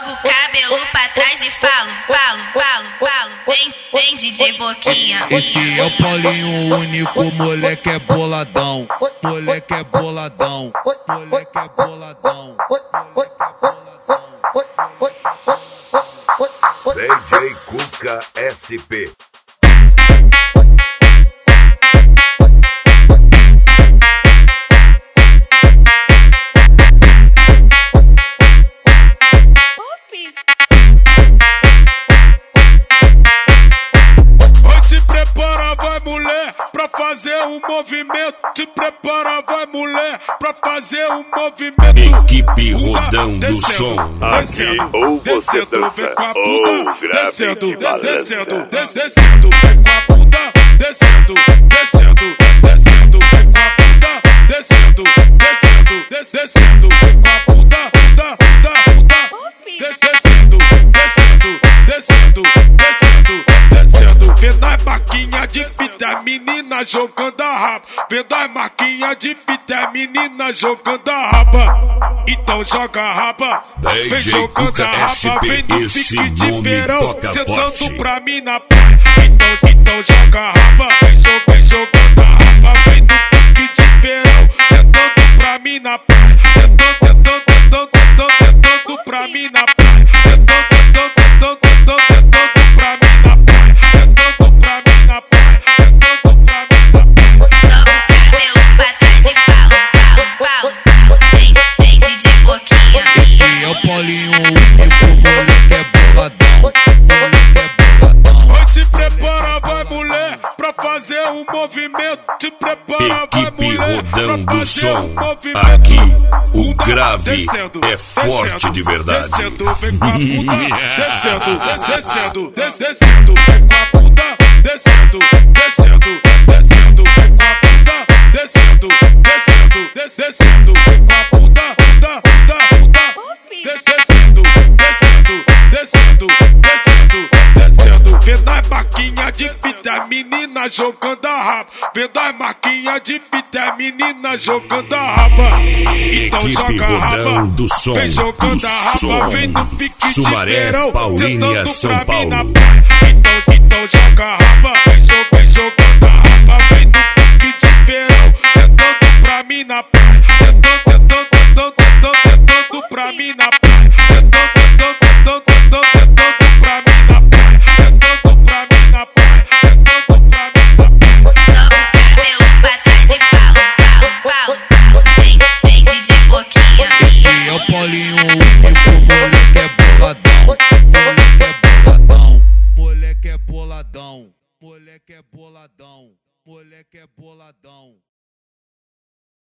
Jogo o cabelo pra trás e falo. Vem DJ Boquinha. Esse é o Paulinho, o único moleque é boladão. Moleque é boladão. Moleque é boladão. DJ Cuca SP. Se prepara, vai mulher, pra fazer um movimento. Se prepara, vai mulher, pra fazer um movimento. Equipe Rodão do Som. Aqui ou você dança ou grave descendo, que balança. descendo, vem com a bunda, descendo, vem com a bunda, descendo, vem com a bunda, descendo, vendo as marquinhas de fita, menina jogando a raba. Vendo as marquinhas de fita, menina jogando a raba. Então joga a raba, vem jogando a raba, vem no pique de verão, sentando pra mim na praia. Então joga a raba, vem jogando a raba, vem no pique de verão, sentando pra mim na praia. Sentando pra mim na praia. Sentando pra mim na praia. Sentando pra mim na praia. Sentando pra mim na praia. Jogo o cabelo pra trás e falo. Vem DJ Boquinha. Esse é o Paulinho, o único moleque é boladão. Moleque é boladão. Oi, se prepara, vai mulher, pra fazer um movimento. Se prepara, vai Equipe mulher, Rodão pra do fazer Som. um movimento. Aqui o Bunda, grave descendo, é forte de verdade. Descendo, vem com a bunda, descendo, vem com a bunda, descendo, vem com a bunda, descendo, vem com a bunda, descendo, vendo as marquinhas de fita, menina jogando a raba. Vendo as marquinhas de fita, menina jogando a raba. Então Equipe joga a Rodão raba, do Som. vem jogando a raba, vem no pique de Sumaré, verão, Paulínia, sentando São pra mim na Paulo. praia. Então joga a raba, vem jogando a raba, vem no pique de verão, sentando pra mim na praia. Sentando pra mim na praia. Sentando pra mim na praia. Sentando pra mim na praia. Sentando pra mim na praia. Jogo o cabelo pra trás e falo. Vem DJ Boquinha. Esse é o Paulinho, o único moleque é boladão. Moleque é boladão. Moleque é boladão. Moleque é boladão. Moleque é boladão.